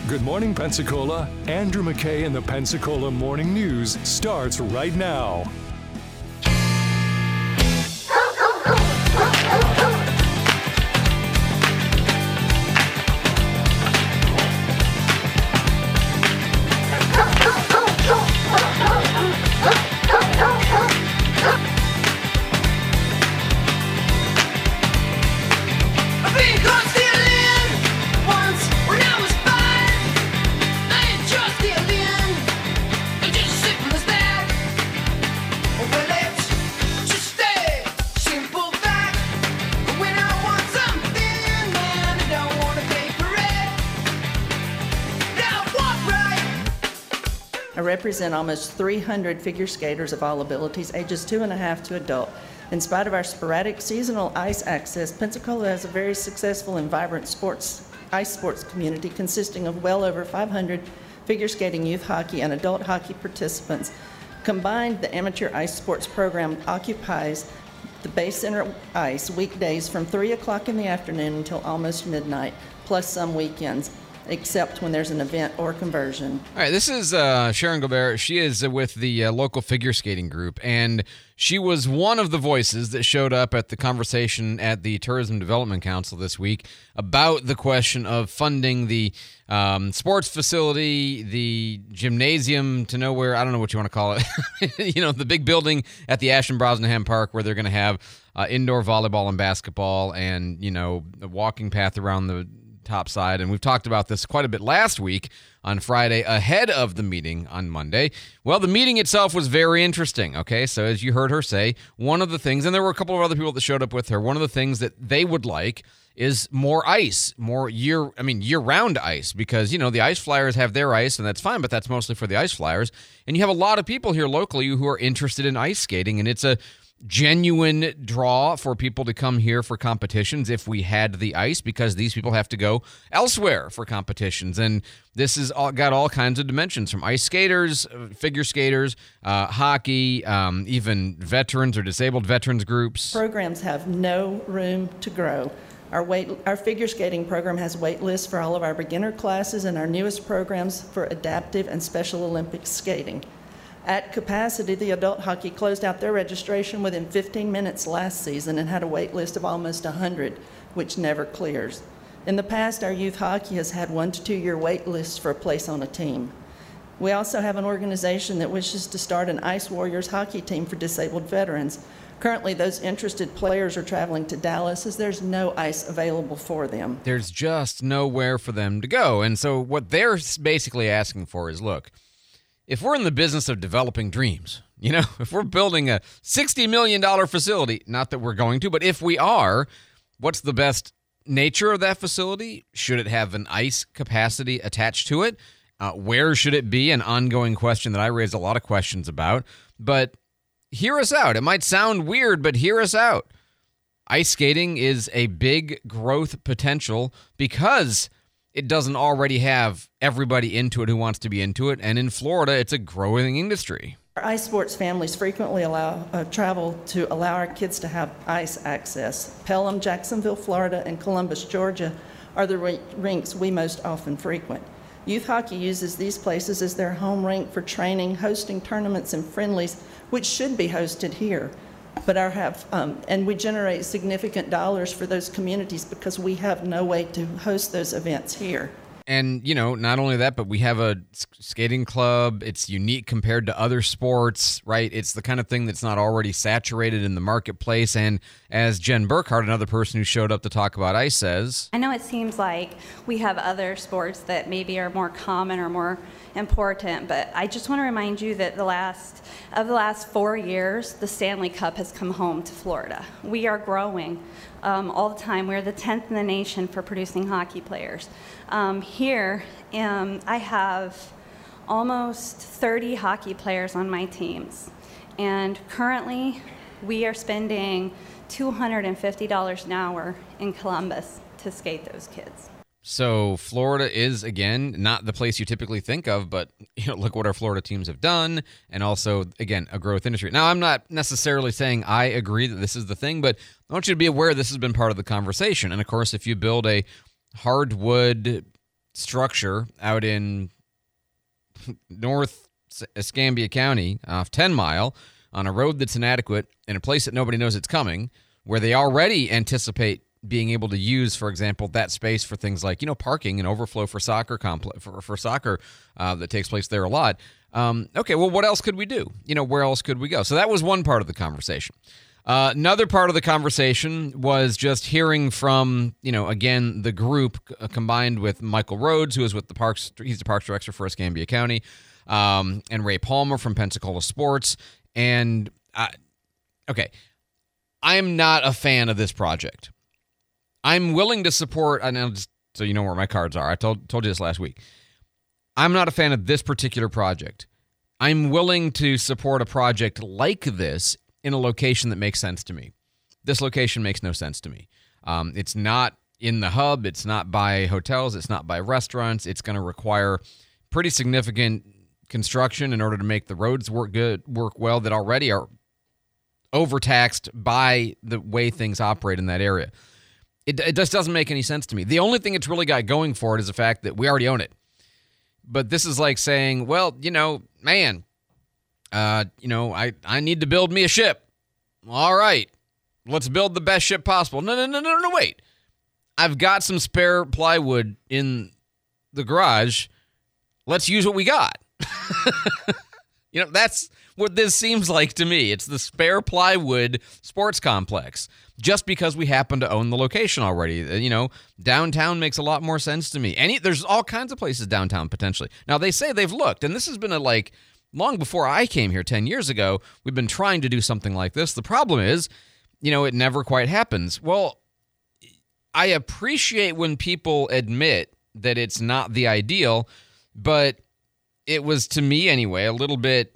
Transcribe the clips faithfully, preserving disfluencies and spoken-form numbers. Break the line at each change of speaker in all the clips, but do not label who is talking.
Good morning, Pensacola. Andrew McKay and the Pensacola Morning News starts right now.
I represent almost three hundred figure skaters of all abilities, ages two and a half to adult. In spite of our sporadic seasonal ice access, Pensacola has a very successful and vibrant sports, ice sports community consisting of well over five hundred figure skating, youth hockey, and adult hockey participants. Combined, the amateur ice sports program occupies the Bay Center ice weekdays from three o'clock in the afternoon until almost midnight, plus some weekends, except when there's an event or conversion.
All right, this is uh, Sharon Gobert. She is uh, with the uh, local figure skating group, and she was one of the voices that showed up at the conversation at the Tourism Development Council this week about the question of funding the um, sports facility, the gymnasium to nowhere, I don't know what you want to call it, you know, the big building at the Ashton Brosnahan Park where they're going to have uh, indoor volleyball and basketball and, you know, the walking path around the top side, and we've talked about this quite a bit last week on Friday ahead of the meeting on Monday. Well, the meeting itself was very interesting, okay? So as you heard her say, one of the things, and there were a couple of other people that showed up with her, one of the things that they would like is more ice, more year, I mean, year-round ice, because, you know, the Ice Flyers have their ice, and that's fine, but that's mostly for the Ice Flyers, and you have a lot of people here locally who are interested in ice skating, and it's a genuine draw for people to come here for competitions if we had the ice, because these people have to go elsewhere for competitions. And this has all got all kinds of dimensions, from ice skaters, figure skaters, uh, hockey, um, even veterans or disabled veterans groups.
Programs have no room to grow. Our wait, our figure skating program has wait lists for all of our beginner classes and our newest programs for adaptive and Special Olympics skating. At capacity, the adult hockey closed out their registration within fifteen minutes last season and had a wait list of almost one hundred, which never clears. In the past, our youth hockey has had one to two year wait lists for a place on a team. We also have an organization that wishes to start an Ice Warriors hockey team for disabled veterans. Currently, those interested players are traveling to Dallas as there's no ice available for them.
There's just nowhere for them to go. And so what they're basically asking for is, look, if we're in the business of developing dreams, you know, if we're building a sixty million dollars facility, not that we're going to, but if we are, what's the best nature of that facility? Should it have an ice capacity attached to it? Uh, where should it be? An ongoing question that I raised a lot of questions about. But hear us out. It might sound weird, but hear us out. Ice skating is a big growth potential because it doesn't already have everybody into it who wants to be into it. And in Florida, it's a growing industry.
Our ice sports families frequently allow uh, travel to allow our kids to have ice access. Pelham, Jacksonville, Florida, and Columbus, Georgia are the re- rinks we most often frequent. Youth hockey uses these places as their home rink for training, hosting tournaments and friendlies, which should be hosted here. But our have, um, and we generate significant dollars for those communities because we have no way to host those events here.
And, you know, not only that, but we have a skating club. It's unique compared to other sports, right? It's the kind of thing that's not already saturated in the marketplace. And as Jen Burkhardt, another person who showed up to talk about ice, says,
I know it seems like we have other sports that maybe are more common or more important, but I just want to remind you that the last of the last four years, the Stanley Cup has come home to Florida. We are growing um, all the time. We're the tenth in the nation for producing hockey players. Um, here, um, I have almost thirty hockey players on my teams, and currently we are spending two hundred fifty dollars an hour in Columbus to skate those kids.
So Florida is, again, not the place you typically think of, but you know, look what our Florida teams have done, and also, again, a growth industry. Now, I'm not necessarily saying I agree that this is the thing, but I want you to be aware this has been part of the conversation. And, of course, if you build a hardwood structure out in North Escambia County off ten Mile on a road that's inadequate in a place that nobody knows it's coming, where they already anticipate being able to use, for example, that space for things like, you know, parking and overflow for soccer complex for, for soccer uh, that takes place there a lot. Um, okay, well, what else could we do? You know, where else could we go? So that was one part of the conversation. Uh, another part of the conversation was just hearing from, you know, again, the group uh, combined with Michael Rhodes, who is with the Parks, he's the Parks Director for Escambia County, um, and Ray Palmer from Pensacola Sports. And, I, okay, I'm not a fan of this project. I'm willing to support, and I'll just so you know where my cards are. I told told you this last week. I'm not a fan of this particular project. I'm willing to support a project like this in a location that makes sense to me. This location makes no sense to me. Um, it's not in the hub. It's not by hotels. It's not by restaurants. It's going to require pretty significant construction in order to make the roads work good, work well, that already are overtaxed by the way things operate in that area. It, it just doesn't make any sense to me. The only thing it's really got going for it is the fact that we already own it. But this is like saying, well, you know, man, uh, you know, I, I need to build me a ship. All right, let's build the best ship possible. No, no, no, no, no, wait. I've got some spare plywood in the garage. Let's use what we got. You know, that's what this seems like to me. It's the spare plywood sports complex, just because we happen to own the location already. You know, downtown makes a lot more sense to me. Any, there's all kinds of places downtown potentially. Now, they say they've looked, and this has been a, like, long before I came here ten years ago, we've been trying to do something like this. The problem is, you know, it never quite happens. Well, I appreciate when people admit that it's not the ideal, but it was, to me anyway, a little bit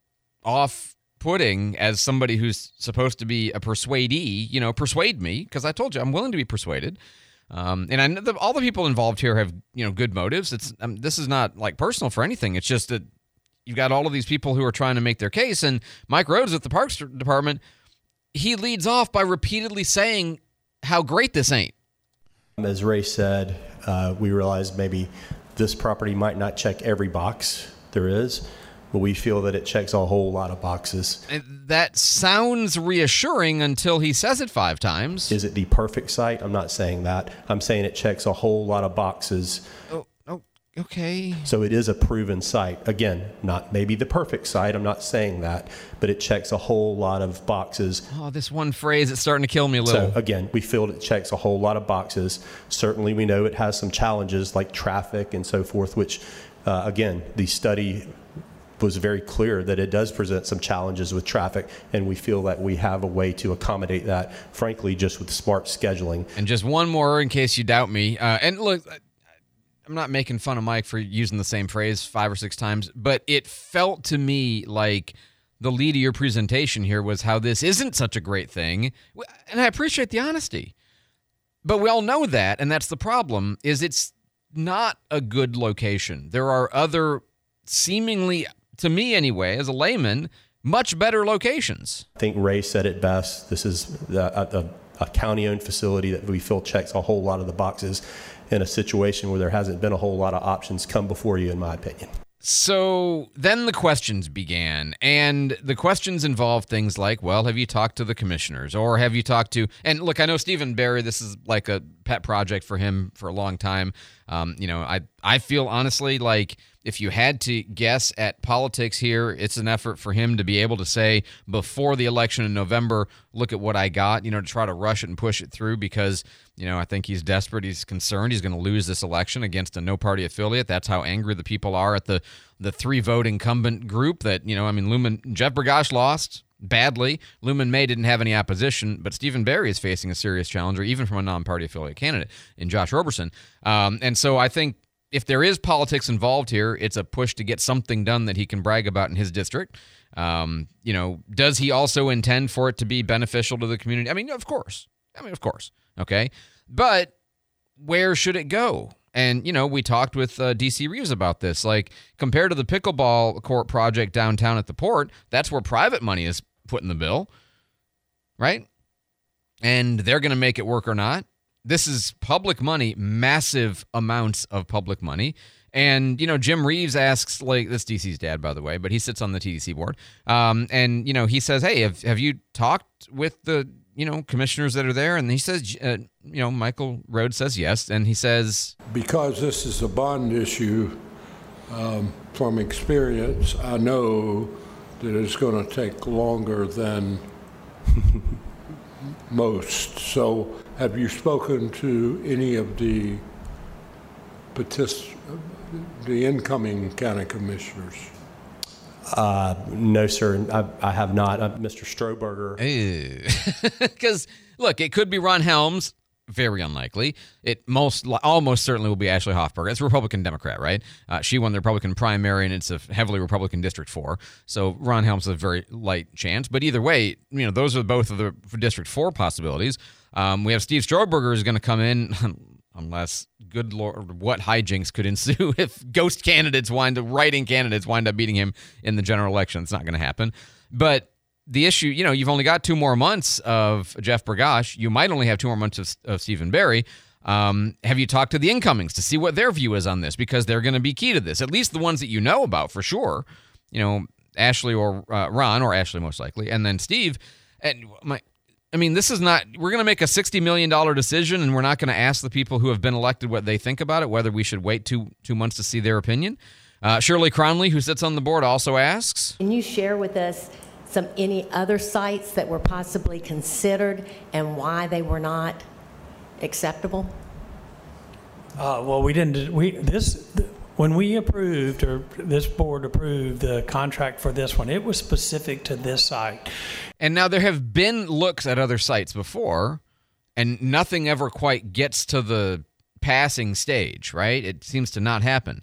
off-putting as somebody who's supposed to be a persuadee. You know, persuade me, because I told you I'm willing to be persuaded. Um, and I know that all the people involved here have, you know, good motives. It's um, this is not like personal for anything. It's just that you've got all of these people who are trying to make their case. And Mike Rhodes at the Parks Department, he leads off by repeatedly saying how great this ain't.
As Ray said, uh, we realized maybe this property might not check every box there is, but we feel that it checks a whole lot of boxes.
And that sounds reassuring until he says it five times.
Is it the perfect site? I'm not saying that. I'm saying it checks a whole lot of boxes.
Oh, oh, okay.
So it is a proven site. Again, not maybe the perfect site. I'm not saying that, but it checks a whole lot of boxes.
Oh, this one phrase, it's starting to kill me a little.
So again, we feel it checks a whole lot of boxes. Certainly we know it has some challenges like traffic and so forth, which uh, again, the study was very clear that it does present some challenges with traffic, and we feel that we have a way to accommodate that, frankly, just with smart scheduling.
And just one more in case you doubt me. Uh, and look, I'm not making fun of Mike for using the same phrase five or six times, but it felt to me like the lead of your presentation here was how this isn't such a great thing. And I appreciate the honesty. But we all know that, and that's the problem, is it's not a good location. There are other seemingly, to me anyway, as a layman, much better locations.
I think Ray said it best. This is a, a, a county-owned facility that we feel checks a whole lot of the boxes in a situation where there hasn't been a whole lot of options come before you, in my opinion.
So then the questions began, and the questions involved things like, well, have you talked to the commissioners, or have you talked to, and look, I know Stephen Barry, this is like a pet project for him for a long time. Um, you know, I, I feel honestly like if you had to guess at politics here, it's an effort for him to be able to say before the election in November, look at what I got, you know, to try to rush it and push it through because, you know, I think he's desperate. He's concerned he's going to lose this election against a no-party affiliate. That's how angry the people are at the, the three-vote incumbent group that, you know, I mean, Luman, Jeff Bergosh lost badly. Luman May didn't have any opposition, but Stephen Barry is facing a serious challenger, even from a non-party affiliate candidate in Josh Roberson. Um, and so I think if there is politics involved here, it's a push to get something done that he can brag about in his district. Um, you know, does he also intend for it to be beneficial to the community? I mean, of course. I mean, of course. Okay. But where should it go? And, you know, we talked with uh, D C Reeves about this. Like, compared to the pickleball court project downtown at the port, that's where private money is put in the bill, right? And they're going to make it work or not. this is public money, massive amounts of public money. And, you know, Jim Reeves asks, like, that's D C's dad, by the way, but he sits on the T D C board. Um, and, you know, he says, hey, have, have you talked with the, you know, commissioners that are there? And he says, uh, you know, Michael Rhodes says yes. And he says,
because this is a bond issue, um, from experience, I know that it's going to take longer than most. So have you spoken to any of the participants? The incoming county commissioners?
Uh, no, sir. I, I have not. Uh, Mister Stroberger.
Because, look, it could be Ron Helms. Very unlikely. It most, almost certainly will be Ashley Hoffberger. It's a Republican Democrat, right? Uh, she won the Republican primary, and it's a heavily Republican District four. So Ron Helms has a very light chance. But either way, you know, those are both of the District four possibilities. Um, we have Steve Stroberger is going to come in. Unless, good Lord, what hijinks could ensue if ghost candidates wind up, writing candidates wind up beating him in the general election. It's not going to happen. But the issue, you know, you've only got two more months of Jeff Bergosh. You might only have two more months of, of Stephen Barry. Um, have you talked to the incomings to see what their view is on this? Because they're going to be key to this, at least the ones that you know about for sure. You know, Ashley or uh, Ron, or Ashley most likely, and then Steve. And my... I mean, this is not, we're going to make a sixty million dollars decision, and we're not going to ask the people who have been elected what they think about it, whether we should wait two two months to see their opinion. Uh, Shirley Cronley, who sits on the board, also asks,
can you share with us some any other sites that were possibly considered and why they were not acceptable?
Uh, well, we didn't, we, this, when we approved, or this board approved the contract for this one, it was specific to this site.
And now there have been looks at other sites before, and nothing ever quite gets to the passing stage, right? It seems to not happen.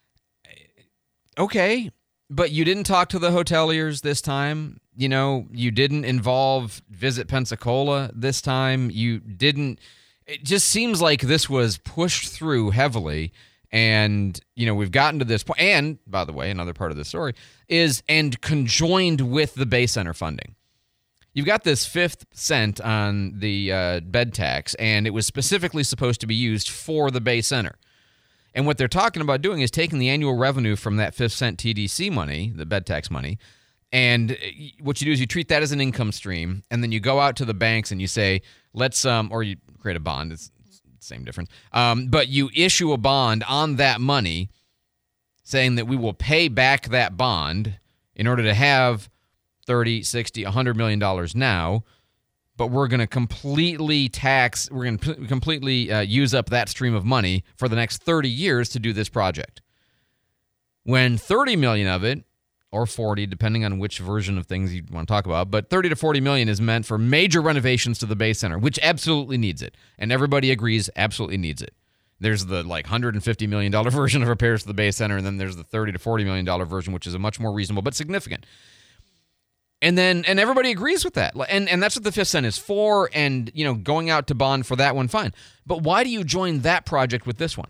Okay, but you didn't talk to the hoteliers this time. You know, you didn't involve Visit Pensacola this time. You didn't. It just seems like this was pushed through heavily. And, you know, we've gotten to this point. And, by the way, another part of the story is, and conjoined with the Bay Center funding. You've got this fifth cent on the uh, bed tax, and it was specifically supposed to be used for the Bay Center. And what they're talking about doing is taking the annual revenue from that fifth cent T D C money, the bed tax money, and what you do is you treat that as an income stream, and then you go out to the banks and you say, let's, um, or you create a bond, it's, it's the same difference, um, but you issue a bond on that money saying that we will pay back that bond in order to have thirty, sixty, one hundred million dollars now, but we're going to completely tax, we're going to p- completely uh, use up that stream of money for the next thirty years to do this project. When thirty million of it, or forty, depending on which version of things you want to talk about, but thirty to forty million is meant for major renovations to the Bay Center, which absolutely needs it. And everybody agrees absolutely needs it. There's the like one hundred fifty million dollars version of repairs to the Bay Center, and then there's the thirty to forty million dollars version, which is a much more reasonable but significant. And then, and everybody agrees with that. And and that's what the fifth cent is for, and, you know, going out to bond for that one, fine. But why do you join that project with this one?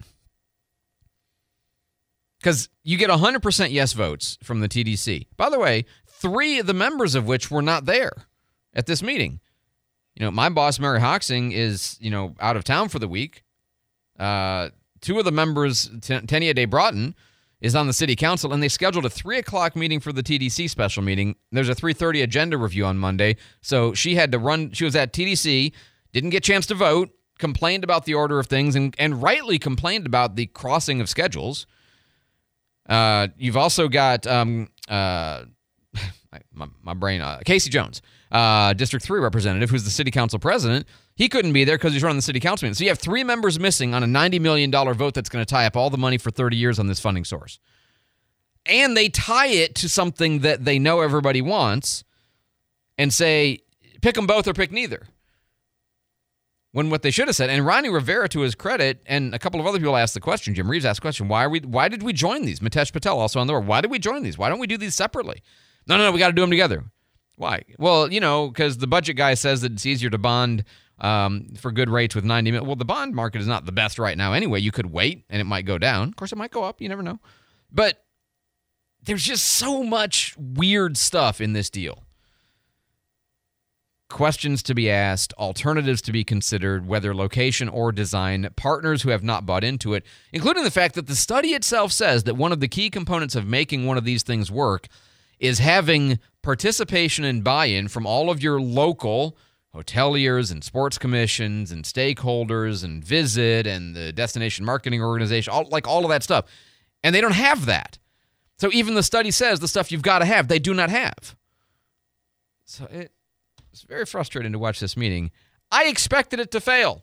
Because you get one hundred percent yes votes from the T D C. By the way, three of the members of which were not there at this meeting. You know, my boss, Mary Hoxing, is, you know, out of town for the week. Uh, two of the members, T- Tenia Day Broughton, is on the city council, and they scheduled a three o'clock meeting for the T D C special meeting. There's a three thirty agenda review on Monday, so she had to run. She was at T D C, didn't get a chance to vote, complained about the order of things, and, and rightly complained about the crossing of schedules. Uh, you've also got um, uh, my, my brain, uh, Casey Jones, uh, District three representative, who's the city council president. He couldn't be there because he's running the city council meeting. So you have three members missing on a ninety million dollars vote that's going to tie up all the money for thirty years on this funding source. And they tie it to something that they know everybody wants and say, pick them both or pick neither. When what they should have said, and Ronnie Rivera, to his credit, and a couple of other people asked the question, Jim Reeves asked the question, why are we? Why did we join these? Mitesh Patel, also on the board, why did we join these? Why don't we do these separately? No, no, no, we got to do them together. Why? Well, you know, because the budget guy says that it's easier to bond um, for good rates with ninety million. Well, the bond market is not the best right now anyway. You could wait, and it might go down. Of course, it might go up. You never know. But there's just so much weird stuff in this deal. questions to be asked, alternatives to be considered, whether location or design, partners who have not bought into it, including the fact that the study itself says that one of the key components of making one of these things work is having participation and buy-in from all of your local hoteliers and sports commissions and stakeholders and Visit and the destination marketing organization, all, like all of that stuff. And they don't have that. So even the study says the stuff you've got to have, they do not have. So it, it's very frustrating to watch this meeting. I expected it to fail.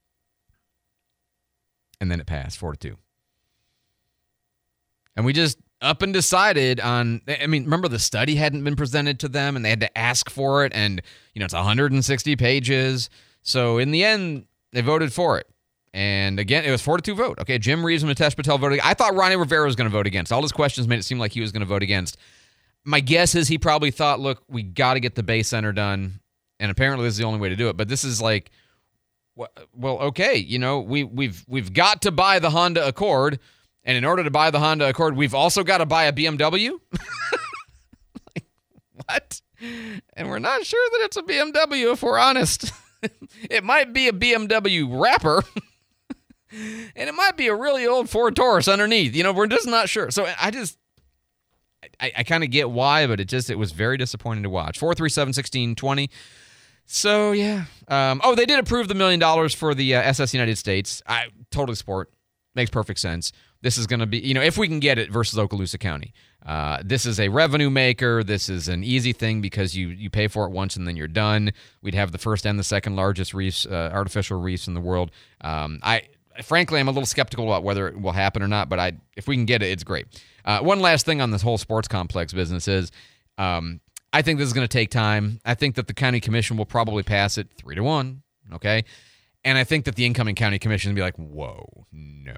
And then it passed, four to two. And we just up and decided on, I mean, remember the study hadn't been presented to them and they had to ask for it. And, you know, it's one hundred sixty pages. So in the end, they voted for it. And again, it was four to two vote. Okay, Jim Reeves and Mitesh Patel voted. I thought Ronnie Rivera was going to vote against. All his questions made it seem like he was going to vote against. My guess is he probably thought, look, we got to get the Bay Center done. And apparently this is the only way to do it. But this is like, well, okay, you know, we, we've we've got to buy the Honda Accord. And in order to buy the Honda Accord, we've also got to buy a B M W? Like, what? And we're not sure that it's a B M W, if we're honest. It might be a B M W wrapper. And it might be a really old Ford Taurus underneath. You know, we're just not sure. So I just, I, I kind of get why, but it just, it was very disappointing to watch. four three seven, one six two zero. So, yeah. Um, oh, they did approve the million dollars for the uh, S S United States. I totally support. Makes perfect sense. This is going to be, you know, if we can get it versus Okaloosa County. Uh, this is a revenue maker. This is an easy thing because you you pay for it once and then you're done. We'd have the first and the second largest reefs, uh, artificial reefs in the world. Um, I frankly, I'm a little skeptical about whether it will happen or not, but I if we can get it, it's great. Uh, one last thing on this whole sports complex business is, um, I think this is going to take time. I think that the county commission will probably pass it three to one. Okay. And I think that the incoming county commission will be like, whoa, no.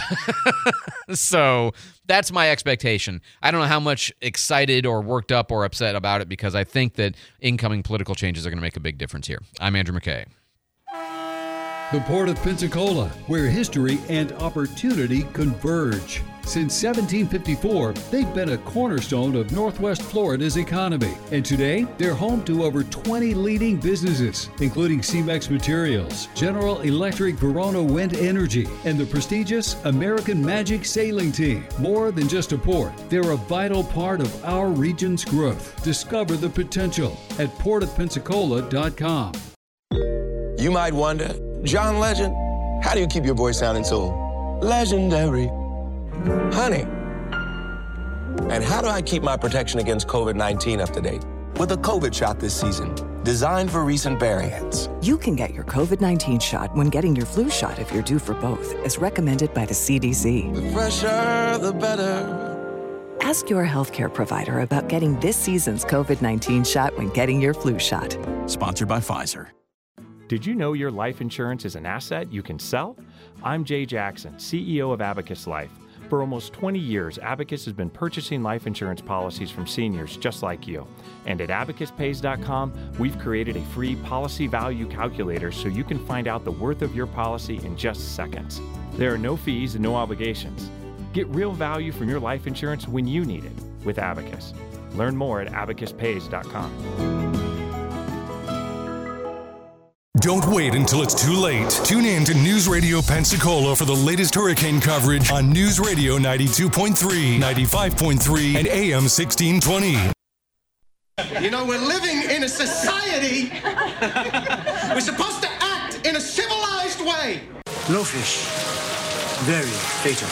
So that's my expectation. I don't know how much excited or worked up or upset about it because I think that incoming political changes are going to make a big difference here. I'm Andrew McKay.
The Port of Pensacola, where history and opportunity converge. Since seventeen fifty-four, they've been a cornerstone of Northwest Florida's economy. And today, they're home to over twenty leading businesses, including C-Mex Materials, General Electric Verona Wind Energy, and the prestigious American Magic Sailing Team. More than just a port, they're a vital part of our region's growth. Discover the potential at port of pensacola dot com.
You might wonder, John Legend, how do you keep your voice sounding so legendary? Honey, and how do I keep my protection against covid nineteen up to date? With a COVID shot this season, designed for recent variants.
You can get your covid nineteen shot when getting your flu shot if you're due for both, as recommended by the C D C.
The fresher, the better.
Ask your healthcare provider about getting this season's covid nineteen shot when getting your flu shot.
Sponsored by Pfizer.
Did you know your life insurance is an asset you can sell? I'm Jay Jackson, C E O of Abacus Life. For almost twenty years, Abacus has been purchasing life insurance policies from seniors just like you. And at abacus pays dot com, we've created a free policy value calculator so you can find out the worth of your policy in just seconds. There are no fees and no obligations. Get real value from your life insurance when you need it with Abacus. Learn more at abacus pays dot com.
Don't wait until it's too late. Tune in to News Radio Pensacola for the latest hurricane coverage on News Radio ninety-two point three, ninety-five point three, and A M sixteen twenty.
You know, we're living in a society. We're supposed to act in a civilized way.
No fish. Very fatal.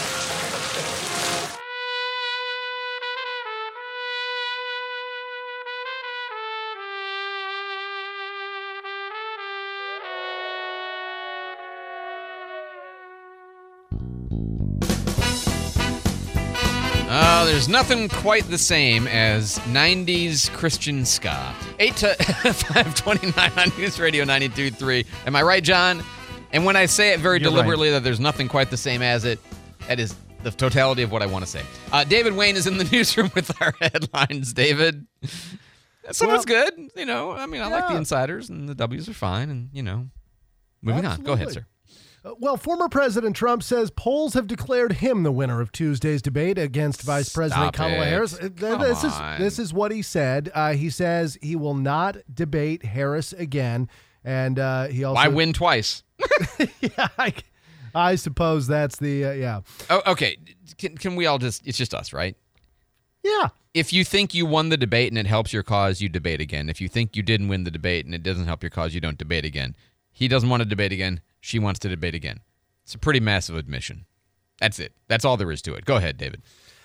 Uh, there's nothing quite the same as nineties Christian ska. eight to five twenty-nine on News Radio ninety-two point three. Am I right, John? And when I say it very
You're
deliberately
right.
that there's nothing quite the same as it, that is the totality of what I want to say. Uh, David Wayne is in the newsroom with our headlines. David, so
Well,
it's good. You know, I mean, I like the
yeah.
insiders, and the W's are fine, and, you know, moving on. Go ahead, sir.
Well, former President Trump says polls have declared him the winner of Tuesday's debate against Vice President
Stop
Kamala
it.
Harris.
Come
this is
on.
this is what he said. Uh, he says he will not debate Harris again, and uh, he also
Why win twice?
yeah, I, I suppose that's the uh, yeah.
Oh, okay. Can can we all just? It's just us, right?
Yeah.
If you think you won the debate and it helps your cause, you debate again. If you think you didn't win the debate and it doesn't help your cause, you don't debate again. He doesn't want to debate again. She wants to debate again. It's a pretty massive admission. That's it. That's all there is to it. Go ahead, David.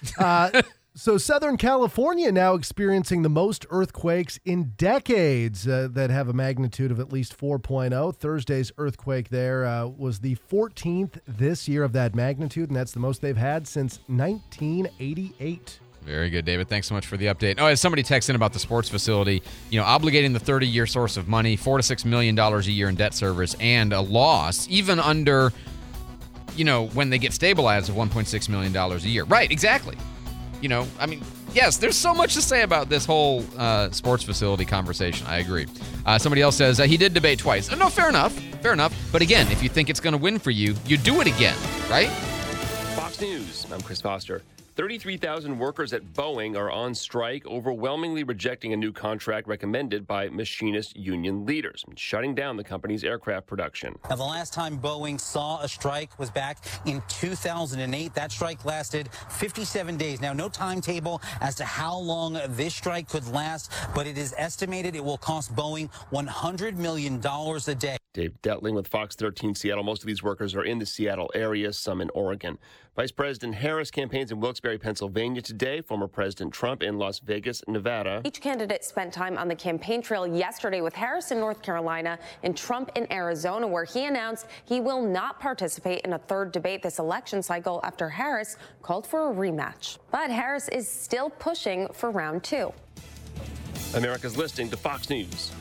uh, so Southern California now experiencing the most earthquakes in decades uh, that have a magnitude of at least four point oh. Thursday's earthquake there uh, was the fourteenth this year of that magnitude, and that's the most they've had since nineteen eighty-eight.
Very good, David. Thanks so much for the update. Oh, as somebody texts in about the sports facility, you know, obligating the thirty-year source of money, four to six million dollars a year in debt service, and a loss, even under, you know, when they get stabilized of one point six million dollars a year. Right, exactly. You know, I mean, yes, there's so much to say about this whole uh, sports facility conversation. I agree. Uh, somebody else says uh, he did debate twice. Uh, no, fair enough. Fair enough. But again, if you think it's going to win for you, you do it again, right?
Fox News. I'm Chris Foster. thirty-three thousand workers at Boeing are on strike, overwhelmingly rejecting a new contract recommended by machinist union leaders, shutting down the company's aircraft production.
Now, the last time Boeing saw a strike was back in two thousand eight. That strike lasted fifty-seven days. Now, no timetable as to how long this strike could last, but it is estimated it will cost Boeing one hundred million dollars a day.
Dave Detling with Fox thirteen Seattle. Most of these workers are in the Seattle area, some in Oregon. Vice President Harris campaigns in Wilkes-Barre, Pennsylvania today. Former President Trump in Las Vegas, Nevada.
Each candidate spent time on the campaign trail yesterday with Harris in North Carolina and Trump in Arizona, where he announced he will not participate in a third debate this election cycle after Harris called for a rematch. But Harris is still pushing for round two.
America's listening to Fox News.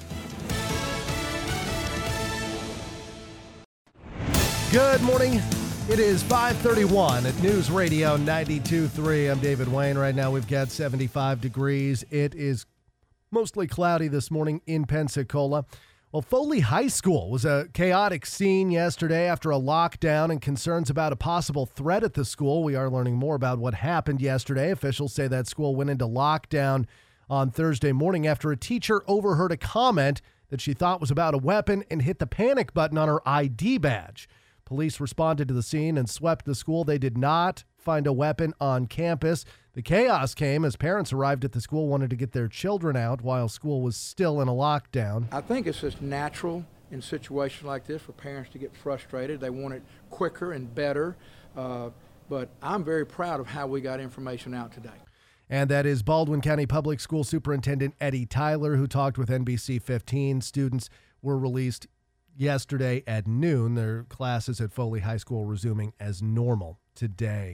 Good morning. It is five thirty-one at News Radio ninety-two point three. I'm David Wayne. Right now we've got seventy-five degrees. It is mostly cloudy this morning in Pensacola. Well, Foley High School was a chaotic scene yesterday after a lockdown and concerns about a possible threat at the school. We are learning more about what happened yesterday. Officials say that school went into lockdown on Thursday morning after a teacher overheard a comment that she thought was about a weapon and hit the panic button on her I D badge. Police responded to the scene and swept the school. They did not find a weapon on campus. The chaos came as parents arrived at the school, wanted to get their children out while school was still in a lockdown.
I think it's just natural in situations like this for parents to get frustrated. They want it quicker and better. Uh, but I'm very proud of how we got information out today.
And that is Baldwin County Public School Superintendent Eddie Tyler, who talked with N B C fifteen. Students were released yesterday at noon. Their classes at Foley High School resuming as normal today.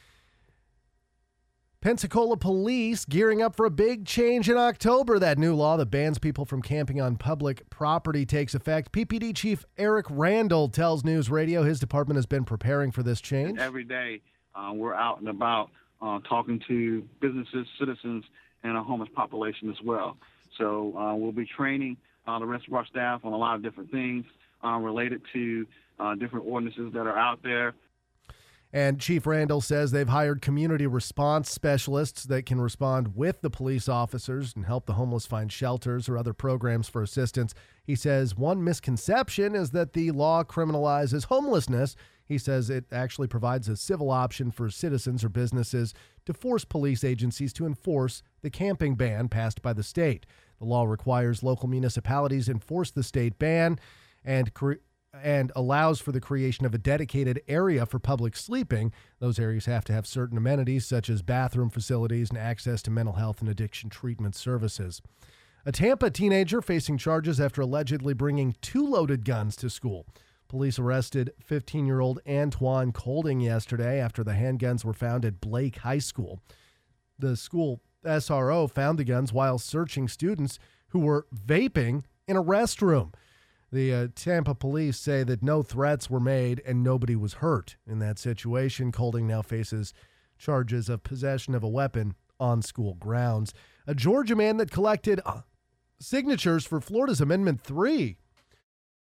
Pensacola police gearing up for a big change in October. That new law that bans people from camping on public property takes effect. P P D Chief Eric Randall tells News Radio his department has been preparing for this change.
Every day uh, we're out and about uh, talking to businesses, citizens, and our homeless population as well. So uh, we'll be training Uh, the rest of our staff on a lot of different things uh, related to uh, different ordinances that are out there.
And Chief Randall says they've hired community response specialists that can respond with the police officers and help the homeless find shelters or other programs for assistance. He says one misconception is that the law criminalizes homelessness. He says it actually provides a civil option for citizens or businesses to force police agencies to enforce the camping ban passed by the state. The law requires local municipalities enforce the state ban and cre- and allows for the creation of a dedicated area for public sleeping. Those areas have to have certain amenities such as bathroom facilities and access to mental health and addiction treatment services. A Tampa teenager facing charges after allegedly bringing two loaded guns to school. Police arrested fifteen-year-old Antoine Colding yesterday after the handguns were found at Blake High School. The school S R O found the guns while searching students who were vaping in a restroom. The uh, Tampa police say that no threats were made and nobody was hurt in that situation. Colding now faces charges of possession of a weapon on school grounds. A Georgia man that collected uh, signatures for Florida's Amendment three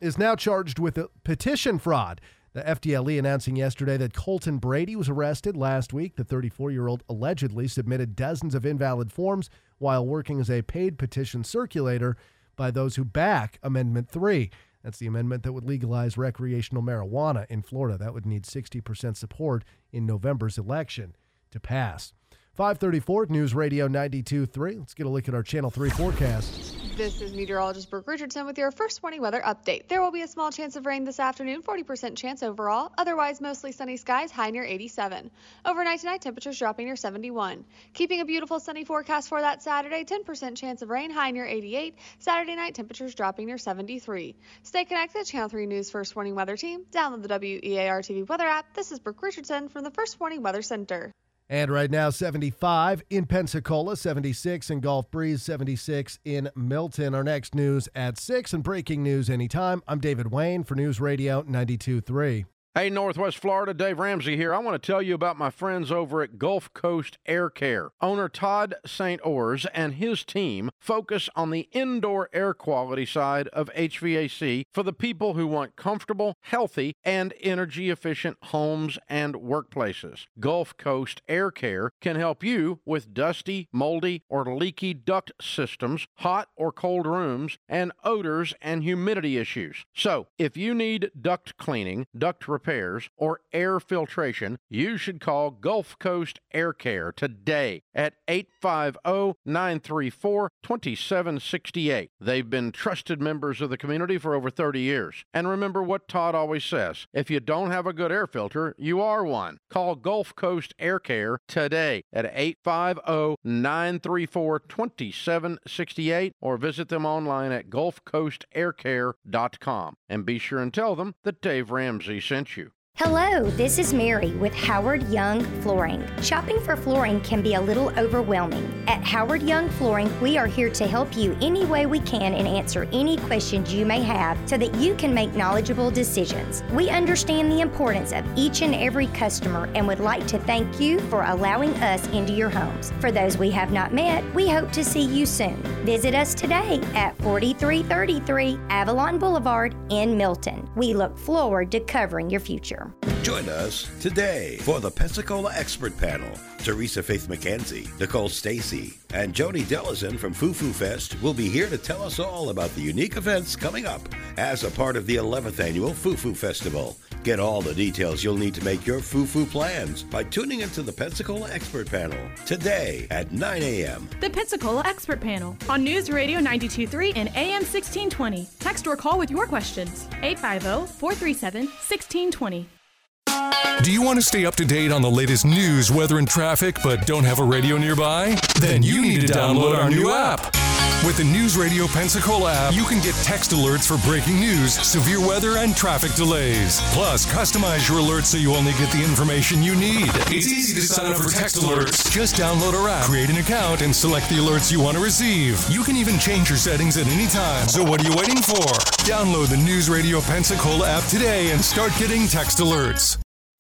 is now charged with a petition fraud. The F D L E announcing yesterday that Colton Brady was arrested last week. The thirty-four-year-old allegedly submitted dozens of invalid forms while working as a paid petition circulator by those who back Amendment three. That's the amendment that would legalize recreational marijuana in Florida. That would need sixty percent support in November's election to pass. five thirty-four News Radio ninety-two point three. Let's get a look at our Channel three forecast.
This is meteorologist Brooke Richardson with your first morning weather update. There will be a small chance of rain this afternoon, forty percent chance overall. Otherwise, mostly sunny skies, high near eighty-seven. Overnight tonight, temperatures dropping near seventy-one. Keeping a beautiful sunny forecast for that Saturday, ten percent chance of rain, high near eighty-eight. Saturday night, temperatures dropping near seventy-three. Stay connected, Channel three News First Morning Weather Team. Download the W E A R T V weather app. This is Brooke Richardson from the First Morning Weather Center.
And right now, seventy-five in Pensacola, seventy-six in Gulf Breeze, seventy-six in Milton. Our next news at six and breaking news anytime. I'm David Wayne for News Radio ninety-two point three.
Hey, Northwest Florida, Dave Ramsey here. I want to tell you about my friends over at Gulf Coast Air Care. Owner Todd Saint Ors and his team focus on the indoor air quality side of H V A C for the people who want comfortable, healthy, and energy-efficient homes and workplaces. Gulf Coast Air Care can help you with dusty, moldy, or leaky duct systems, hot or cold rooms, and odors and humidity issues. So, if you need duct cleaning, duct repair, repairs, or air filtration, you should call Gulf Coast Air Care today at eight five zero, nine three four, two seven six eight. They've been trusted members of the community for over thirty years. And remember what Todd always says, if you don't have a good air filter, you are one. Call Gulf Coast Air Care today at eight five zero, nine three four, two seven six eight or visit them online at gulf coast air care dot com. And be sure and tell them that Dave Ramsey sent you.
Hello, this is Mary with Howard Young Flooring. Shopping for flooring can be a little overwhelming. At Howard Young Flooring, we are here to help you any way we can and answer any questions you may have so that you can make knowledgeable decisions. We understand the importance of each and every customer and would like to thank you for allowing us into your homes. For those we have not met, we hope to see you soon. Visit us today at forty-three thirty-three Avalon Boulevard in Milton. We look forward to covering your future.
Join us today for the Pensacola Expert Panel. Teresa Faith McKenzie, Nicole Stacy, and Joni Dellison from Foo Foo Fest will be here to tell us all about the unique events coming up as a part of the eleventh Annual Foo Foo Festival. Get all the details you'll need to make your Foo Foo plans by tuning into the Pensacola Expert Panel today at nine a.m.
The Pensacola Expert Panel on News Radio ninety-two point three and A M sixteen twenty. Text or call with your questions. eight five zero, four three seven, one six two zero.
Do you want to stay up to date on the latest news, weather, and traffic, but don't have a radio nearby? Then you need to download our new app. With the News Radio Pensacola app, you can get text alerts for breaking news, severe weather, and traffic delays. Plus, customize your alerts so you only get the information you need. It's easy to sign up for text alerts. Just download our app, create an account, and select the alerts you want to receive. You can even change your settings at any time. So what are you waiting for? Download the News Radio Pensacola app today and start getting text alerts.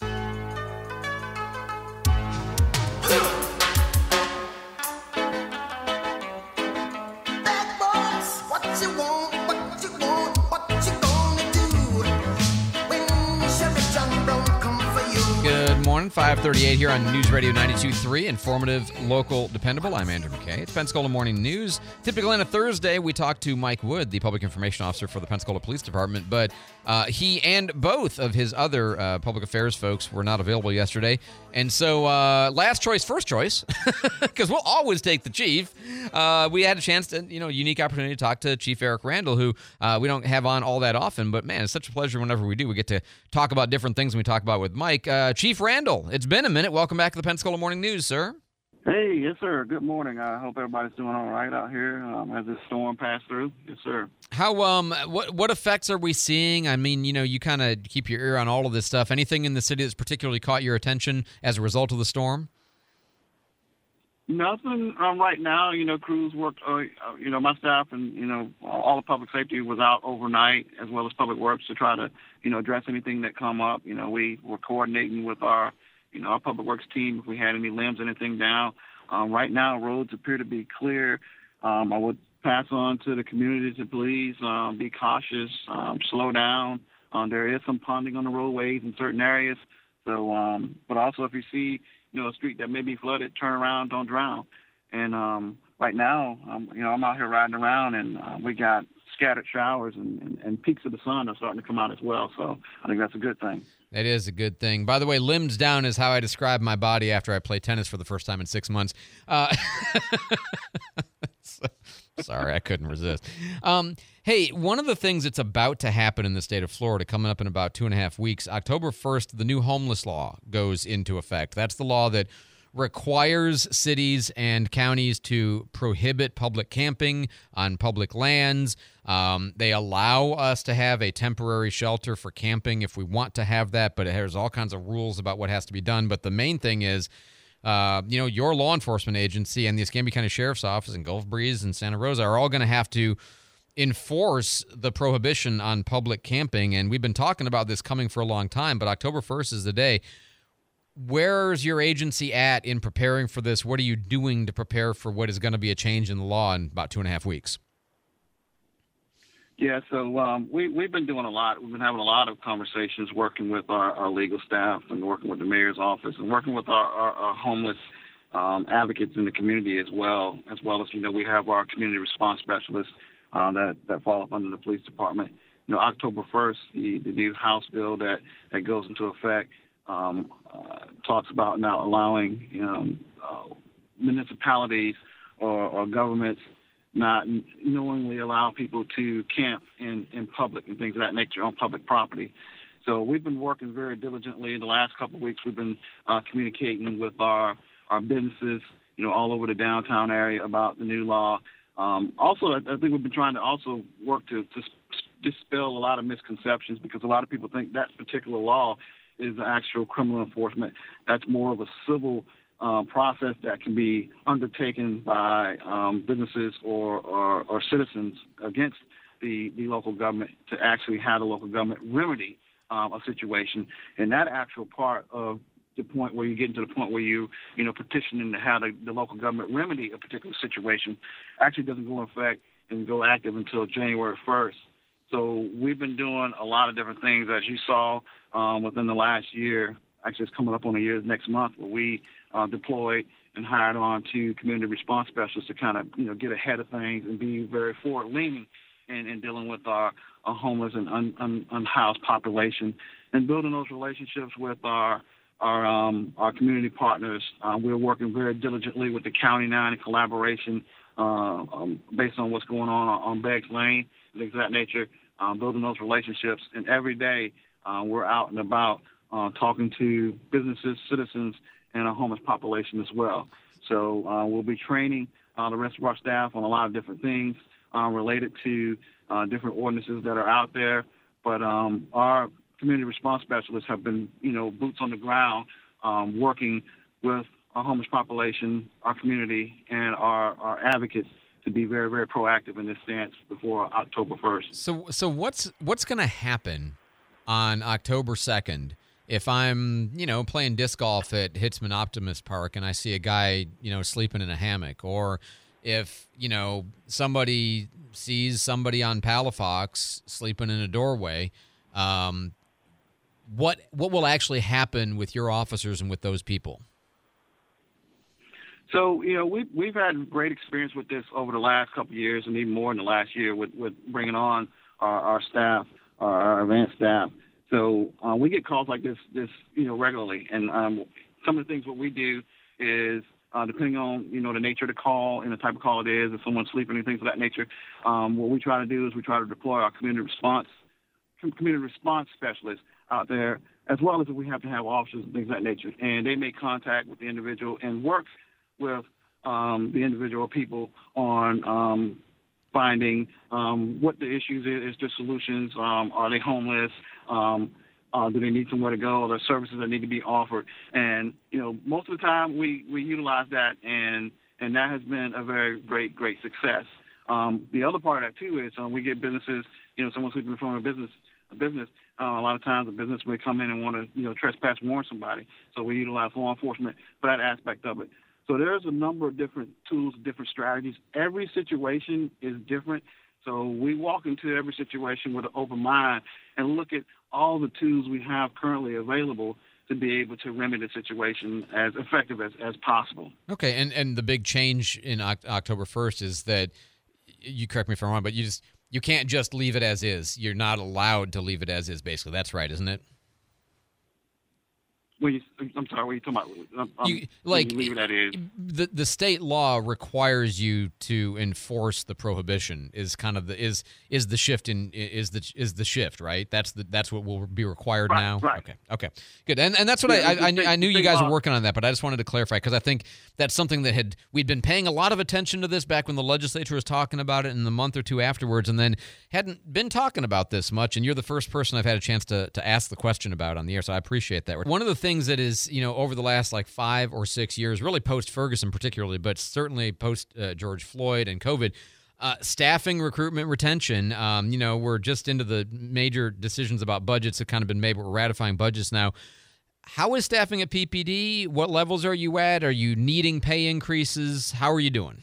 five thirty-eight here on News Radio ninety-two point three, informative, local, dependable. I'm Andrew McKay. It's Pensacola Morning News. Typically on a Thursday, we talk to Mike Wood, the Public Information Officer for the Pensacola Police Department, but uh, he and both of his other uh, public affairs folks were not available yesterday. And so uh, last choice, first choice, because we'll always take the chief. Uh, we had a chance to, you know, unique opportunity to talk to Chief Eric Randall, who uh, we don't have on all that often, but man, it's such a pleasure whenever we do. We get to talk about different things than we talk about with Mike. Uh, Chief Randall, it's been a minute. Welcome back to the Pensacola Morning News, sir.
Hey, yes, sir. Good morning. I hope everybody's doing all right out here um, as this storm passed through. Yes, sir.
How um what what effects are we seeing? I mean, you know, you kind of keep your ear on all of this stuff. Anything in the city that's particularly caught your attention as a result of the storm?
Nothing um, right now. You know, crews worked. Uh, you know, my staff and you know all the public safety was out overnight, as well as public works, to try to you know address anything that come up. You know, we were coordinating with our you know our public works team if we had any limbs, anything down. Um, right now, roads appear to be clear. Um, I would pass on to the community to please um, be cautious, um, slow down. Um, there is some ponding on the roadways in certain areas. So, um, but also if you see, you know, a street that may be flooded, turn around, don't drown. And um, right now, um, you know, I'm out here riding around, and uh, we got scattered showers and, and, and peaks of the sun are starting to come out as well. So I think that's a good thing.
That is a good thing. By the way, limbs down is how I describe my body after I play tennis for the first time in six months. Uh, so, sorry, I couldn't resist. Um, hey, one of the things that's about to happen in the state of Florida coming up in about two and a half weeks, October first, the new homeless law goes into effect. That's the law that requires cities and counties to prohibit public camping on public lands. Um, they allow us to have a temporary shelter for camping if we want to have that, but there's all kinds of rules about what has to be done. But the main thing is, uh, you know, your law enforcement agency and the Escambia County Sheriff's Office and Gulf Breeze and Santa Rosa are all going to have to enforce the prohibition on public camping. And we've been talking about this coming for a long time, but October first is the day. Where's your agency at in preparing for this? What are you doing to prepare for what is going to be a change in the law in about two and a half weeks?
Yeah, so um, we, we've been doing a lot. We've been having a lot of conversations working with our, our legal staff and working with the mayor's office and working with our, our, our homeless um, advocates in the community as well, as well as, you know, we have our community response specialists uh, that, that fall up under the police department. You know, October first, the, the new House bill that, that goes into effect Um, uh, talks about now allowing you know, uh, municipalities or, or governments not knowingly allow people to camp in, in public and things of that nature on public property. So we've been working very diligently in the last couple of weeks. We've been uh, communicating with our, our businesses, you know, all over the downtown area about the new law. Um, also, I, I think we've been trying to also work to, to dispel a lot of misconceptions, because a lot of people think that particular law is the actual criminal enforcement. That's more of a civil uh, process that can be undertaken by um, businesses or, or, or citizens against the, the local government to actually have the local government remedy um, a situation. And that actual part of the point where you get into the point where you, you know, petitioning to have the, the local government remedy a particular situation actually doesn't go in effect and go active until January first. So we've been doing a lot of different things, as you saw um, within the last year. Actually, it's coming up on a year next month, where we uh, deployed and hired on to community response specialists to kind of, you know, get ahead of things and be very forward-leaning in, in dealing with our, our homeless and un, un, unhoused population, and building those relationships with our our um, our community partners. Uh, we're working very diligently with the county now in collaboration uh, um, based on what's going on on Beggs Lane, things of that nature. Um, building those relationships, and every day uh, we're out and about uh, talking to businesses, citizens, and our homeless population as well. So uh, we'll be training uh, the rest of our staff on a lot of different things uh, related to uh, different ordinances that are out there. But um, our community response specialists have been, you know, boots on the ground, um, working with our homeless population, our community, and our, our advocates to be very, very proactive in this stance before October first.
So, so what's what's going to happen on October second if I'm, you know, playing disc golf at Hitzman Optimist Park and I see a guy, you know, sleeping in a hammock, or if, you know, somebody sees somebody on Palafox sleeping in a doorway? Um, what what will actually happen with your officers and with those people?
So, you know, we've, we've had great experience with this over the last couple of years, and even more in the last year with, with bringing on our, our staff, our, our advanced staff. So uh, we get calls like this, this you know, regularly. And um, some of the things what we do is, uh, depending on, you know, the nature of the call and the type of call it is, if someone's sleeping and things of that nature, um, what we try to do is we try to deploy our community response community response specialists out there, as well as if we have to have officers and things of that nature. And they make contact with the individual and work with um, the individual people on um, finding um, what the issues is, is there solutions, um, are they homeless, um, uh, do they need somewhere to go, are there services that need to be offered? And, you know, most of the time we, we utilize that, and, and that has been a very great, great success. Um, the other part of that, too, is um, we get businesses, you know, someone sleeping in front of a business, a business, uh, a lot of times a business may come in and want to, you know, trespass warn somebody. So we utilize law enforcement for that aspect of it. So there's a number of different tools, different strategies. Every situation is different. So we walk into every situation with an open mind and look at all the tools we have currently available to be able to remedy the situation as effective as, as possible.
Okay, and, and the big change in October first is that, you correct me if I'm wrong, but you just you can't just leave it as is. You're not allowed to leave it as is, basically. That's right, isn't it?
When you, I'm sorry, what are you talking about? Um,
You, like
you leave it at is.
the the state law requires you to enforce the prohibition. Is kind of the is is the shift in is the is the shift right? That's the that's what will be required
Right,
now.
right.
Okay, okay, good. And and that's what
Yeah,
I
it's
I, I
the
knew,
state-
I knew
the
you
state
guys were
law.
working on that, but I just wanted to clarify because I think that's something that had we'd been paying a lot of attention to this back when the legislature was talking about it in the month or two afterwards, and then hadn't been talking about this much. And you're the first person I've had a chance to to ask the question about on the air, so I appreciate that. One of the things that is you know over the last like five or six years, really post Ferguson particularly, but certainly post uh, George Floyd and COVID, uh, staffing, recruitment, retention. Um, you know, we're just into the major decisions about budgets that kind of been made, but we're ratifying budgets now. How is staffing at P P D? What levels are you at? Are you needing pay increases? How are you doing?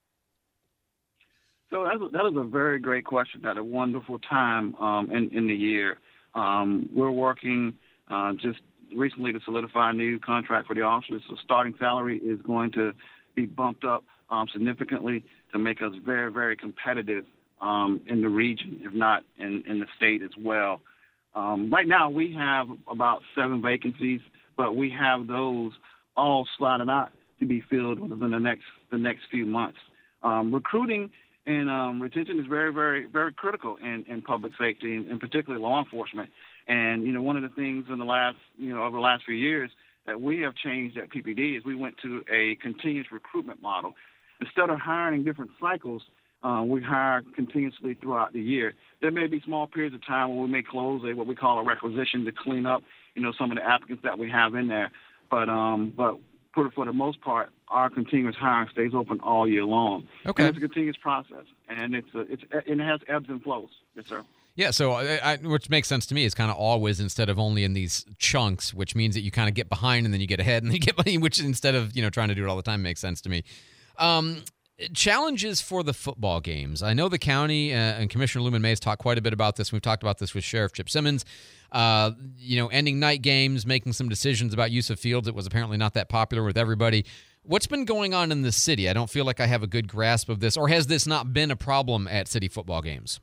So that is, that is a very great question at a wonderful time um, in, in the year. Um, we're working uh, just recently to solidify a new contract for the officers. So starting salary is going to be bumped up um, significantly to make us very, very competitive um, in the region, if not in, in the state as well. Um, right now we have about seven vacancies, but we have those all slotted out to be filled within the next the next few months. Um, recruiting and um, retention is very, very, very critical in, in public safety, and, and particularly law enforcement. And, you know, one of the things in the last, you know, over the last few years that we have changed at P P D is we went to a continuous recruitment model. Instead of hiring different cycles, uh, we hire continuously throughout the year. There may be small periods of time where we may close a, what we call a requisition to clean up, you know, some of the applicants that we have in there. But, um, but for, for the most part, our continuous hiring stays open all year long.
Okay.
And it's a continuous process, and it's a, it's and it has ebbs and flows. Yes, sir.
Yeah, so I, I, which makes sense to me is kind of always instead of only in these chunks, which means that you kind of get behind and then you get ahead and then you get behind, which instead of you know trying to do it all the time makes sense to me. Um, challenges for the football games. I know the county uh, and Commissioner Lumen May has talked quite a bit about this. We've talked about this with Sheriff Chip Simmons. Uh, you know, ending night games, making some decisions about use of fields. It was apparently not that popular with everybody. What's been going on in the city? I don't feel like I have a good grasp of this, or has this not been a problem at city football games?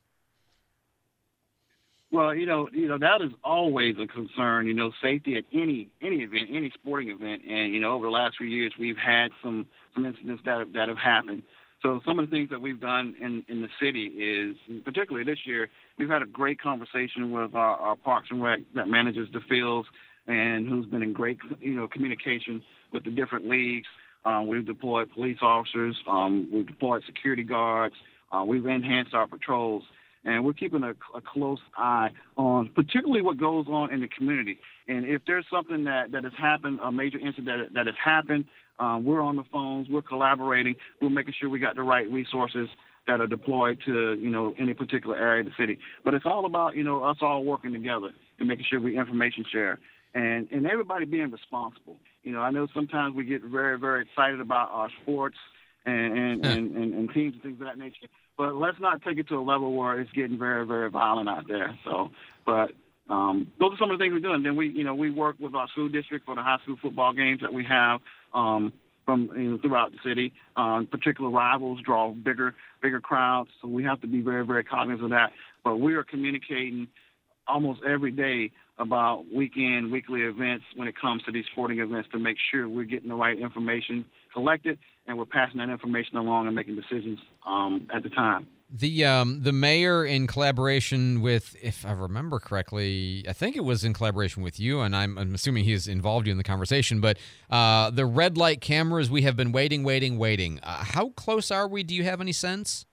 Well, you know, you know that is always a concern. You know, safety at any any event, any sporting event, and you know, over the last few years, we've had some some incidents that have, that have happened. So some of the things that we've done in, in the city is, particularly this year, we've had a great conversation with our, our Parks and Rec that manages the fields and who's been in great you know communication with the different leagues. Um, we've deployed police officers. Um, we've deployed security guards. Uh, we've enhanced our patrols. And we're keeping a, a close eye on particularly what goes on in the community. And if there's something that, that has happened, a major incident that, that has happened, um, we're on the phones, we're collaborating, we're making sure we got the right resources that are deployed to, you know, any particular area of the city. But it's all about, you know, us all working together and making sure we information share. And, and everybody being responsible. You know, I know sometimes we get very, very excited about our sports and, and, and, and, and teams and things of that nature. But let's not take it to a level where it's getting very, very violent out there. So, but um, those are some of the things we're doing. Then we, you know, we work with our school district for the high school football games that we have um, from you know, throughout the city. Um, particular rivals draw bigger, bigger crowds, so we have to be very, very cognizant of that. But we are communicating almost every day about weekend, weekly events when it comes to these sporting events to make sure we're getting the right information collected and we're passing that information along and making decisions um, at the time.
The um, the mayor, in collaboration with, if I remember correctly, I think it was in collaboration with you, and I'm, I'm assuming he's involved you in the conversation, but uh, the red light cameras, we have been waiting, waiting, waiting. Uh, how close are we? Do you have any sense?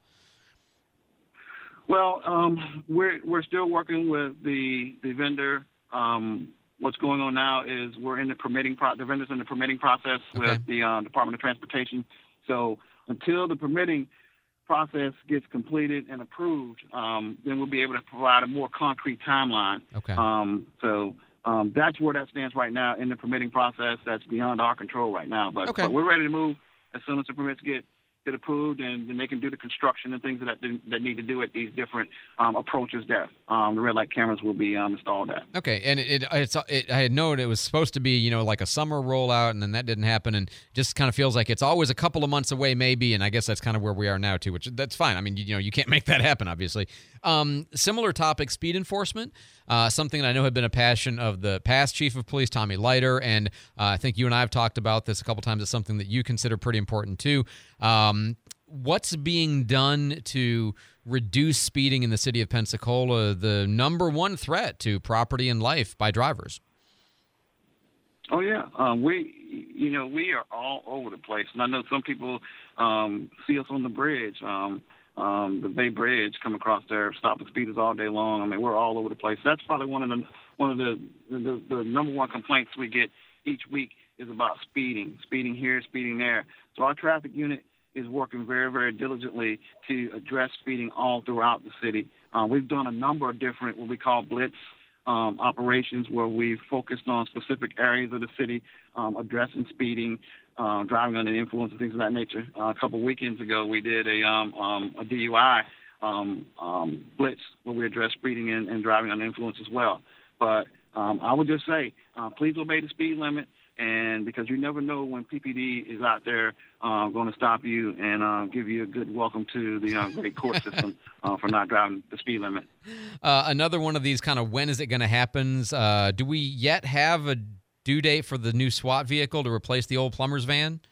Well, um, we're we're still working with the the vendor. Um, what's going on now is we're in the permitting pro- the vendors in the permitting process with
Okay.
the uh, Department of Transportation. So until the permitting process gets completed and approved, um, then we'll be able to provide a more concrete timeline.
Okay.
Um, so um, that's where that stands right now in the permitting process. That's beyond our control right now. But,
okay.
but we're ready to move as soon as the permits get get approved, and then they can do the construction and things that that need to do at these different um, approaches there. Um, the red light cameras will be um, installed at.
Okay, and it, it, it's, it I had known it was supposed to be, you know, like a summer rollout, and then that didn't happen, and just kind of feels like it's always a couple of months away maybe, and I guess that's kind of where we are now too, which that's fine. I mean, you, you know, you can't make that happen, obviously. Um, similar topic, speed enforcement, uh, something that I know had been a passion of the past chief of police, Tommy Leiter, and uh, I think you and I have talked about this a couple times. It's something that you consider pretty important too. Um, what's being done to reduce speeding in the city of Pensacola, the number one threat to property and life by drivers?
Oh, yeah. Um, we, you know, we are all over the place. And I know some people um, see us on the bridge, um, um, the Bay Bridge, come across there, stopping speeders all day long. I mean, we're all over the place. That's probably one of the one of the the, the number one complaints we get each week is about speeding, speeding here, speeding there. So our traffic unit is working very, very diligently to address speeding all throughout the city. Uh, we've done a number of different what we call blitz um, operations where we've focused on specific areas of the city, um, addressing speeding, uh, driving under the influence, and things of that nature. Uh, a couple of weekends ago, we did a, um, um, a D U I um, um, blitz where we addressed speeding and, and driving under influence as well. But um, I would just say, uh, please obey the speed limit. And because you never know when P P D is out there uh, going to stop you and uh, give you a good welcome to the uh, great court system uh, for not driving the speed limit.
Uh, another one of these kind of when is it going to happen? Uh, do we yet have a due date for the new SWAT vehicle to replace the old plumber's van?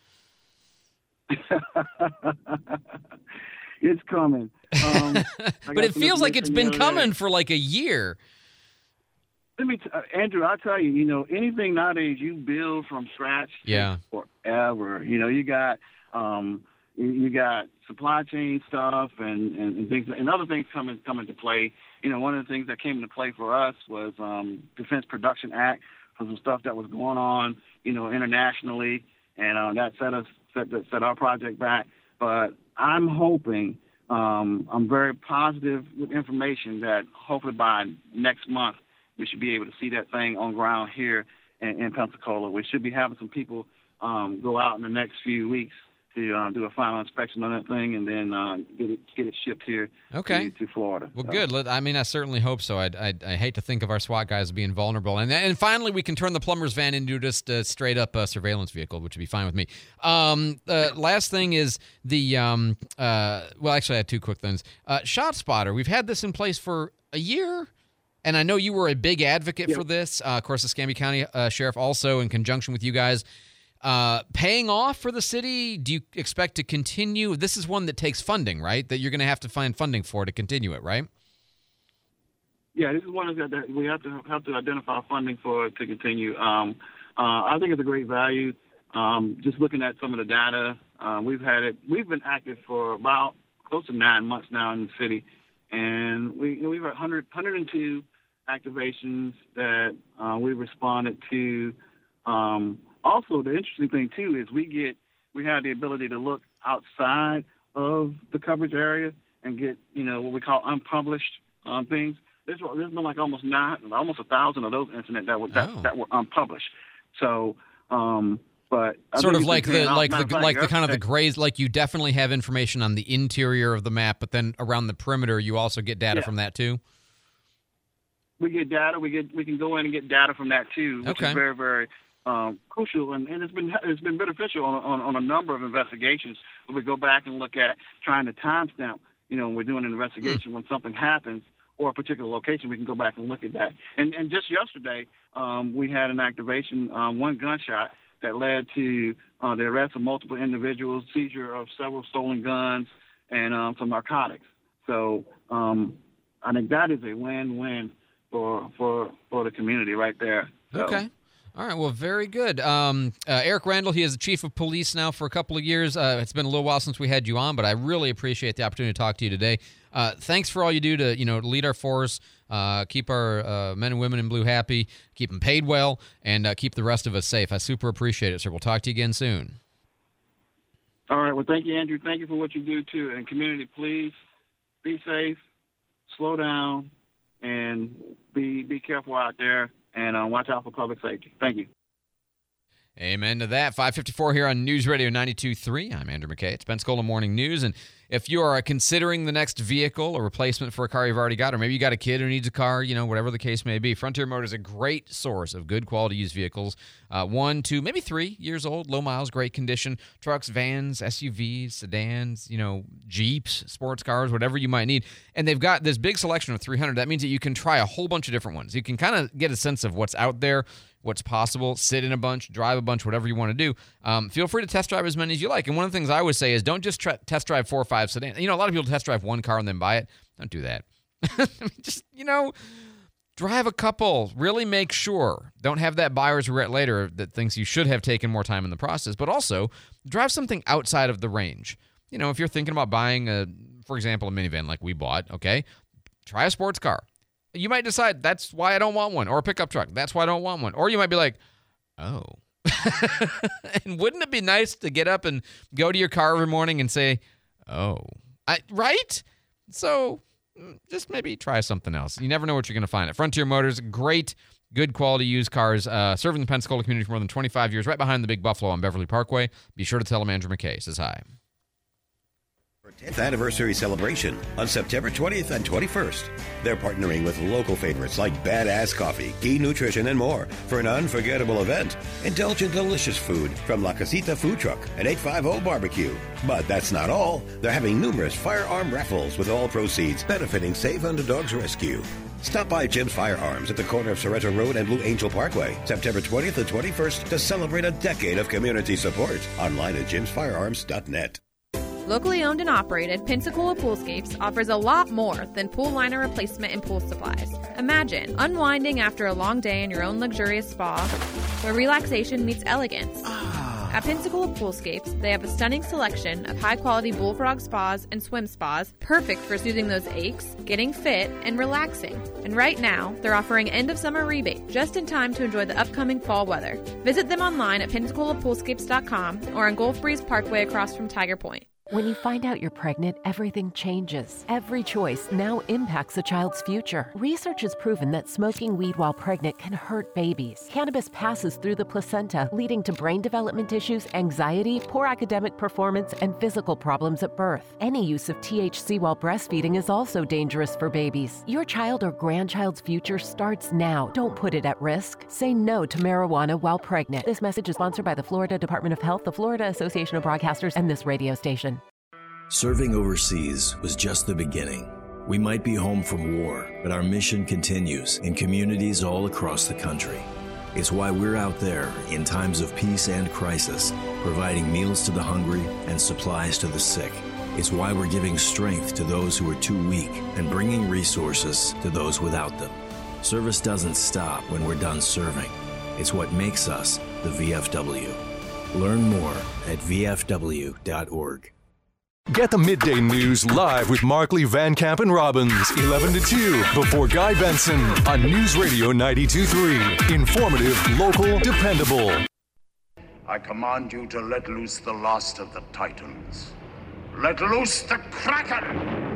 It's coming. Um,
but it feels like it's been coming for like a year.
Let me, t- uh, Andrew, I'll tell you, you know, anything nowadays you build from scratch
yeah.
forever. You know, you got um, you, you got supply chain stuff and, and, and things, and other things come, in, come into play. You know, one of the things that came into play for us was um, Defense Production Act for some stuff that was going on, you know, internationally, and uh, that set us set, set our project back. But I'm hoping, um, I'm very positive with information that hopefully by next month, we should be able to see that thing on ground here in, in Pensacola. We should be having some people um, go out in the next few weeks to uh, do a final inspection on that thing and then uh, get it get it shipped here
okay.
to, to Florida.
Well,
so.
good. I mean, I certainly hope so. I I I hate to think of our SWAT guys being vulnerable. And and finally, we can turn the plumber's van into just a straight-up uh, surveillance vehicle, which would be fine with me. Um, uh, last thing is the, um, uh, well, actually, I had two quick things. Uh, ShotSpotter, we've had this in place for a year. And I know you were a big advocate yeah. for this. Uh, of course, the Escambia County uh, Sheriff also in conjunction with you guys. Uh, paying off for the city, do you expect to continue? This is one that takes funding, right? That you're going to have to find funding for to continue it, right?
Yeah, this is one that, that we have to have to identify funding for it to continue. Um, uh, I think it's a great value. Um, just looking at some of the data, uh, we've had it. We've been active for about close to nine months now in the city. And we, you know, we've had one hundred, one hundred two activations that uh, we responded to. Um, also, the interesting thing, too, is we get we have the ability to look outside of the coverage area and get, you know, what we call unpublished um, things. There's, there's been like almost nine, almost a thousand of those incidents that were that,
oh.
that were unpublished. So, um, but I
sort of like the like the
fact,
like the kind of the grays, like you definitely have information on the interior of the map, but then around the perimeter, you also get data
yeah.
from that too.
We get data. We get we can go in and get data from that too, which
okay.
is very very um, crucial, and, and it's been it's been beneficial on, on on a number of investigations. Where we go back and look at trying to timestamp. You know, when we're doing an investigation, mm. when something happens or a particular location, we can go back and look at that. And and just yesterday, um, we had an activation, um, one gunshot that led to uh, the arrest of multiple individuals, seizure of several stolen guns, and um, some narcotics. So um, I think that is a win-win for for for the community right there. So.
Okay. All right. Well, very good. Um, uh, Eric Randall, he is the chief of police now for a couple of years. Uh, it's been a little while since we had you on, but I really appreciate the opportunity to talk to you today. Uh, thanks for all you do to, you know, lead our force, uh, keep our uh, men and women in blue happy, keep them paid well, and uh, keep the rest of us safe. I super appreciate it, sir. We'll talk to you again soon.
All right. Well, thank you, Andrew. Thank you for what you do, too. And community, please be safe, slow down, and be be careful out there. and uh, watch out for public safety. Thank you.
Amen to that. five fifty-four here on News Radio ninety-two point three. I'm Andrew McKay. It's Pensacola Morning News. And if you are considering the next vehicle, a replacement for a car you've already got, or maybe you got a kid who needs a car, you know, whatever the case may be, Frontier Motors is a great source of good quality used vehicles. Uh, one, two, maybe three years old, low miles, great condition. Trucks, vans, S U Vs, sedans, you know, Jeeps, sports cars, whatever you might need. And they've got this big selection of three hundred. That means that you can try a whole bunch of different ones. You can kind of get a sense of what's out there, what's possible, sit in a bunch, drive a bunch, whatever you want to do. Um, feel free to test drive as many as you like. And one of the things I always say is don't just try, test drive four or five sedans. You know, a lot of people test drive one car and then buy it. Don't do that. Just, you know, drive a couple. Really make sure. Don't have that buyer's regret later that thinks you should have taken more time in the process. But also, drive something outside of the range. You know, if you're thinking about buying, a, for example, a minivan like we bought, okay, try a sports car. You might decide that's why I don't want one, or a pickup truck. That's why I don't want one. Or you might be like, oh. And wouldn't it be nice to get up and go to your car every morning and say, oh, I, right? So just maybe try something else. You never know what you're going to find at Frontier Motors. Great, good quality used cars, uh, serving the Pensacola community for more than twenty-five years, right behind the Big Buffalo on Beverly Parkway. Be sure to tell them Andrew McKay says hi.
tenth anniversary celebration on September twentieth and twenty-first. They're partnering with local favorites like Badass Coffee, Key Nutrition, and more for an unforgettable event. Indulge in delicious food from La Casita Food Truck and eight fifty Barbecue. But that's not all. They're having numerous firearm raffles with all proceeds benefiting Save Underdogs Rescue. Stop by Jim's Firearms at the corner of Sorrento Road and Blue Angel Parkway, September twentieth and twenty-first, to celebrate a decade of community support. Online at jims firearms dot net.
Locally owned and operated, Pensacola Poolscapes offers a lot more than pool liner replacement and pool supplies. Imagine unwinding after a long day in your own luxurious spa, where relaxation meets elegance. At Pensacola Poolscapes, they have a stunning selection of high-quality bullfrog spas and swim spas, perfect for soothing those aches, getting fit, and relaxing. And right now, they're offering end-of-summer rebate, just in time to enjoy the upcoming fall weather. Visit them online at pensacola poolscapes dot com or on Gulf Breeze Parkway across from Tiger Point.
When you find out you're pregnant, everything changes. Every choice now impacts a child's future. Research has proven that smoking weed while pregnant can hurt babies. Cannabis passes through the placenta, leading to brain development issues, anxiety, poor academic performance, and physical problems at birth. Any use of T H C while breastfeeding is also dangerous for babies. Your child or grandchild's future starts now. Don't put it at risk. Say no to marijuana while pregnant. This message is sponsored by the Florida Department of Health, the Florida Association of Broadcasters, and this radio station.
Serving overseas was just the beginning. We might be home from war, but our mission continues in communities all across the country. It's why we're out there in times of peace and crisis, providing meals to the hungry and supplies to the sick. It's why we're giving strength to those who are too weak and bringing resources to those without them. Service doesn't stop when we're done serving. It's what makes us the V F W. Learn more at v f w dot org.
Get the midday news live with Markley, Van Camp, and Robbins, eleven to two, before Guy Benson on News Radio ninety-two point three. Informative, local, dependable.
I command you to let loose the last of the Titans. Let loose the Kraken!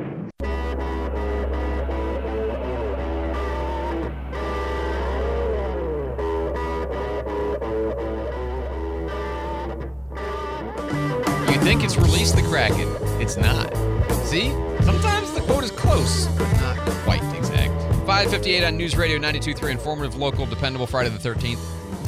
You think it's released the Kraken. It's not. See? Sometimes the quote is close, but not quite exact. five fifty-eight on News Radio ninety-two point three. Informative, local, dependable, Friday the thirteenth.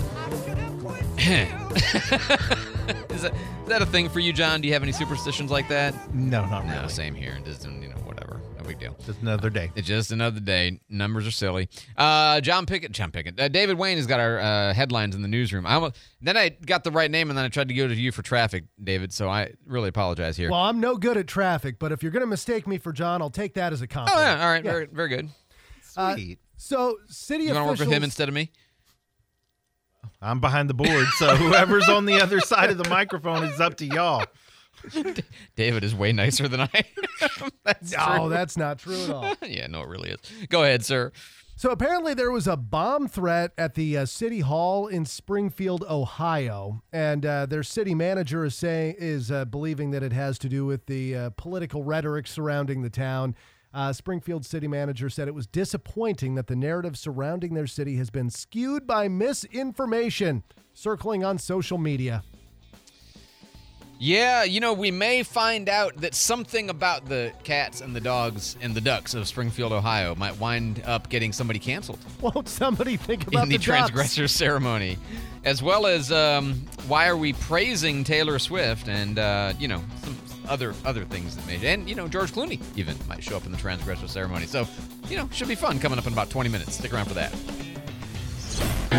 is, that, is that a thing for you, John? Do you have any superstitions like that?
No, not
no,
really.
Same here. Just, you know, whatever. No big deal.
Just another day.
It's just another day. Numbers are silly. Uh, John Pickett. John Pickett. Uh, David Wayne has got our uh, headlines in the newsroom. I almost, then I got the right name, and then I tried to go to you for traffic, David, so I really apologize here.
Well, I'm no good at traffic, but if you're going to mistake me for John, I'll take that as a compliment.
Oh, yeah. All right. Yeah. Very, very good.
Sweet. Uh, so, city
you
officials...
You want to work with him instead of me?
I'm behind the board, so whoever's on the other side of the microphone is up to y'all.
David is way nicer than I am. That's
no,
true.
That's not true at all.
Yeah, no, it really is. Go ahead, sir.
So apparently there was a bomb threat at the uh, city hall in Springfield, Ohio, and uh, their city manager is saying is uh, believing that it has to do with the uh, political rhetoric surrounding the town. Uh, Springfield city manager said it was disappointing that the narrative surrounding their city has been skewed by misinformation circling on social media.
Yeah, you know, we may find out that something about the cats and the dogs and the ducks of Springfield, Ohio might wind up getting somebody canceled.
Won't somebody think about
in the,
the
transgressor
ducks?
ceremony, as well as um, why are we praising Taylor Swift and, uh, you know, some other other things that made, and, you know, George Clooney even might show up in the transgressor ceremony. So, you know, should be fun coming up in about twenty minutes. Stick around for that.